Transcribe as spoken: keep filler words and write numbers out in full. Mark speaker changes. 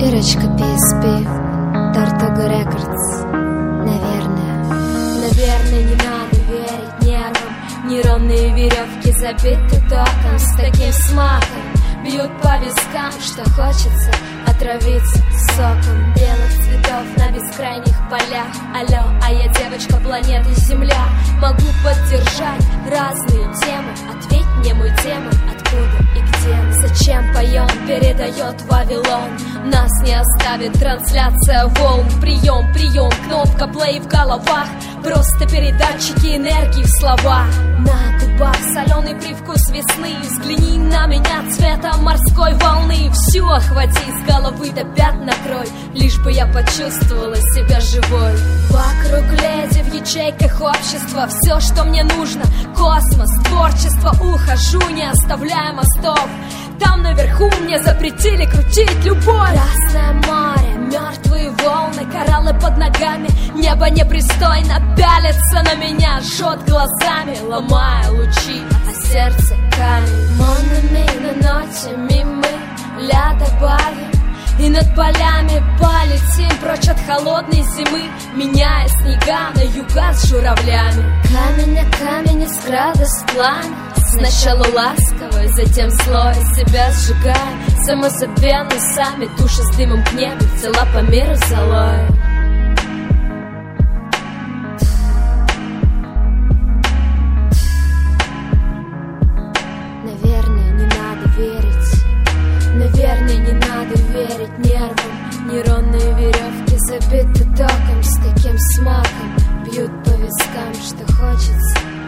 Speaker 1: Ирочка пи эс пи, Тартуга Рекордс. Наверное, наверное, не надо верить нервам. Нейронные веревки забиты током, с таким смаком бьют по вискам, что хочется отравиться соком белых цветов на бескрайних полях. Алло, а я девочка планеты Земля. Могу поддержать разные темы. Ответь мне, мой демон, откуда и где мы? Зачем поем, передает Вавилон? Нас не оставит трансляция волн. Прием, прием, кнопка плей в головах. Просто передатчики энергии в словах. На губах соленый привкус весны. Взгляни на меня цветом морской волны. Всю охвати с головы до пят накрой, лишь бы я почувствовала себя живой. Вокруг леди в ячейках общества. Все, что мне нужно, космос, творчество. Ухожу, не оставляя мостов. Там наверху мне запретили крутить любовь. Красное море, мертвые волны, кораллы под ногами. Небо непристойно пялится на меня, жжет глазами, ломая лучи, а сердце камень. Монами на ноте мимо ля добавим, и над полями полетим прочь от холодной зимы, меняя снега на юга с журавлями. Камень на камень из градус пламя. Сначала ласково, затем слой себя сжигаем. Самозабвенно сами души с дымом к небу, тела по миру золой. Наверное, не надо верить. Наверное, не надо верить нервам. Нейронные веревки забиты током, с каким смаком бьют по вискам, что хочется